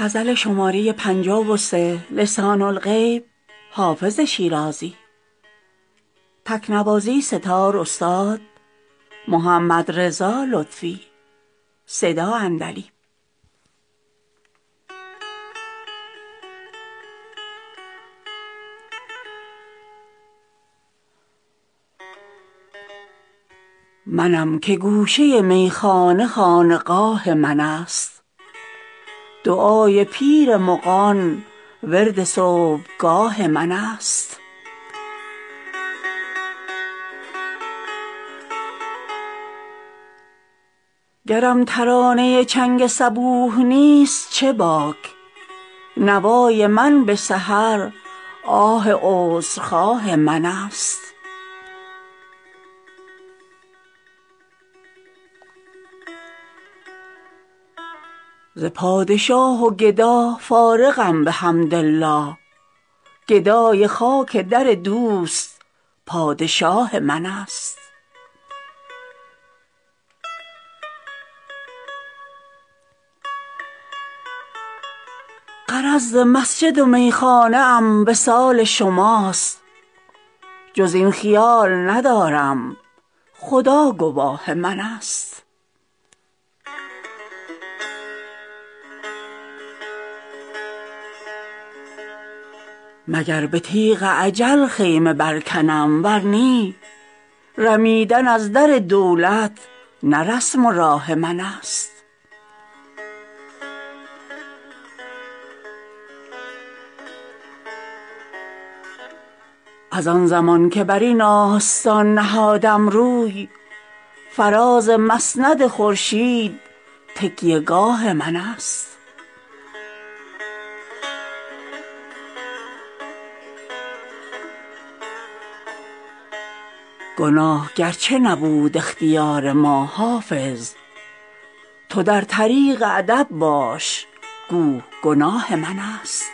لسان الغیب حافظ شیرازی. تکنوازی ستار استاد محمد رضا لطفی. صدا اندلی. منم که گوشه میخانه خانقاه من است، دعای پیر مغان ورد صبحگاه من است. گرم ترانه چنگ صبوح نیست چه باک، نوای من به سحر آه عذرخواه من است. ز پادشاه و گدا فارغم بحمدالله، گدای خاک در دوست پادشاه من است. غرض ز مسجد و میخانه ام وصال شماست، جز این خیال ندارم خدا گواه من است. مگر به تیغ اجل خیمه برکنم، ور نی رمیدن از در دولت نه رسم و راه من است. از آن زمان که بر این آستان نهادم روی، فراز مسند خورشید تکیه گاه من است. گناه گرچه نبود اختیار ما حافظ، تو در طریق ادب باش گو گناه من است.